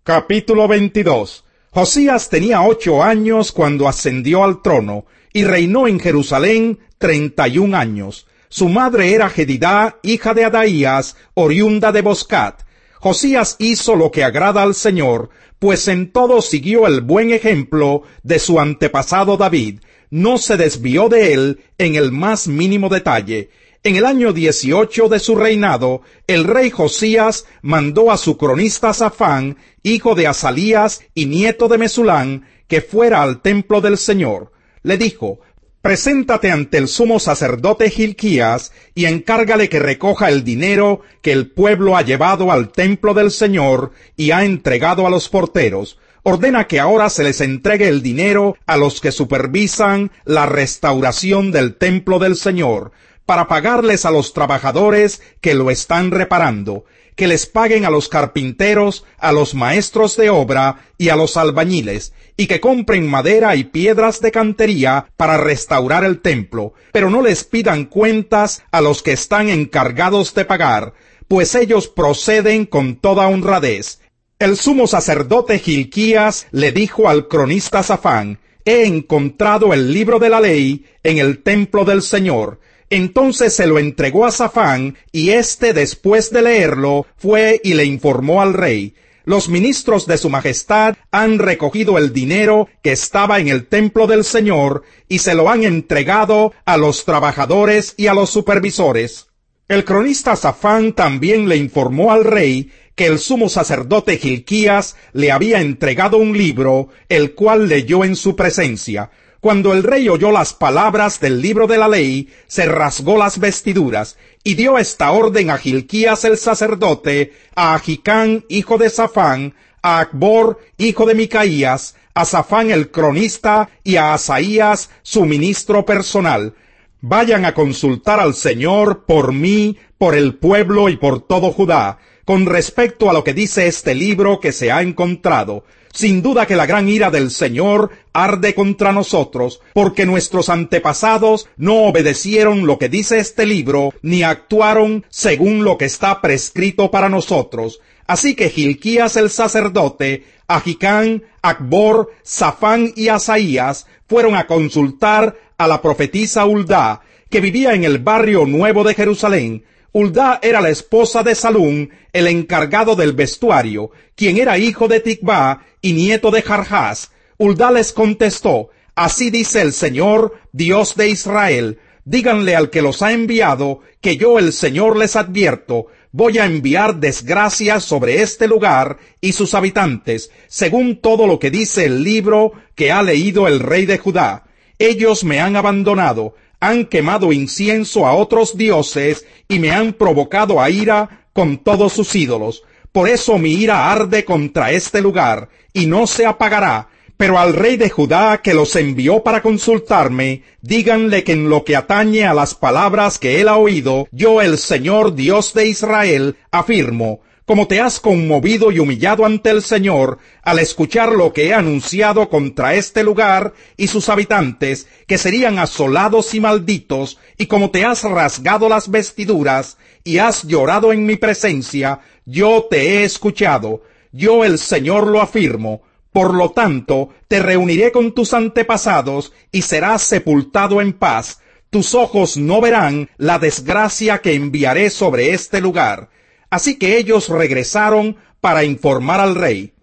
Capítulo 22. Josías tenía 8 años cuando ascendió al trono, y reinó en Jerusalén 31 años. Su madre era Jedidá, hija de Adaías, oriunda de Boscat. Josías hizo lo que agrada al Señor, pues en todo siguió el buen ejemplo de su antepasado David. No se desvió de él en el más mínimo detalle. En el año 18 de su reinado, el rey Josías mandó a su cronista Safán, hijo de Asalías y nieto de Mesulán, que fuera al templo del Señor. Le dijo: «Preséntate ante el sumo sacerdote Hilquías y encárgale que recoja el dinero que el pueblo ha llevado al templo del Señor y ha entregado a los porteros. Ordena que ahora se les entregue el dinero a los que supervisan la restauración del templo del Señor, para pagarles a los trabajadores que lo están reparando, que les paguen a los carpinteros, a los maestros de obra y a los albañiles, y que compren madera y piedras de cantería para restaurar el templo, pero no les pidan cuentas a los que están encargados de pagar, pues ellos proceden con toda honradez». El sumo sacerdote Hilquías le dijo al cronista Safán: «He encontrado el libro de la ley en el templo del Señor». Entonces se lo entregó a Safán, y éste, después de leerlo, fue y le informó al rey: «Los ministros de su majestad han recogido el dinero que estaba en el templo del Señor y se lo han entregado a los trabajadores y a los supervisores». El cronista Safán también le informó al rey que el sumo sacerdote Hilquías le había entregado un libro, el cual leyó en su presencia. Cuando el rey oyó las palabras del libro de la ley, se rasgó las vestiduras, y dio esta orden a Hilquías el sacerdote, a Ahicam, hijo de Safán, a Acbor, hijo de Micaías, a Safán el cronista, y a Asaías, su ministro personal: «Vayan a consultar al Señor por mí, por el pueblo y por todo Judá, con respecto a lo que dice este libro que se ha encontrado. Sin duda que la gran ira del Señor arde contra nosotros, porque nuestros antepasados no obedecieron lo que dice este libro, ni actuaron según lo que está prescrito para nosotros». Así que Hilquías el sacerdote, Ahicam, Acbor, Safán y Asaías fueron a consultar a la profetisa Huldá, que vivía en el barrio nuevo de Jerusalén. Huldá era la esposa de Salum, el encargado del vestuario, quien era hijo de Tikvá y nieto de Jarjás. Huldá les contestó: «Así dice el Señor, Dios de Israel, díganle al que los ha enviado, que yo el Señor les advierto, voy a enviar desgracias sobre este lugar y sus habitantes, según todo lo que dice el libro que ha leído el rey de Judá. Ellos me han abandonado, han quemado incienso a otros dioses y me han provocado a ira con todos sus ídolos. Por eso mi ira arde contra este lugar, y no se apagará. Pero al rey de Judá, que los envió para consultarme, díganle que en lo que atañe a las palabras que él ha oído, yo, el Señor Dios de Israel, afirmo: como te has conmovido y humillado ante el Señor al escuchar lo que he anunciado contra este lugar y sus habitantes, que serían asolados y malditos, y como te has rasgado las vestiduras y has llorado en mi presencia, yo te he escuchado. Yo, el Señor, lo afirmo. Por lo tanto, te reuniré con tus antepasados y serás sepultado en paz. Tus ojos no verán la desgracia que enviaré sobre este lugar». Así que ellos regresaron para informar al rey.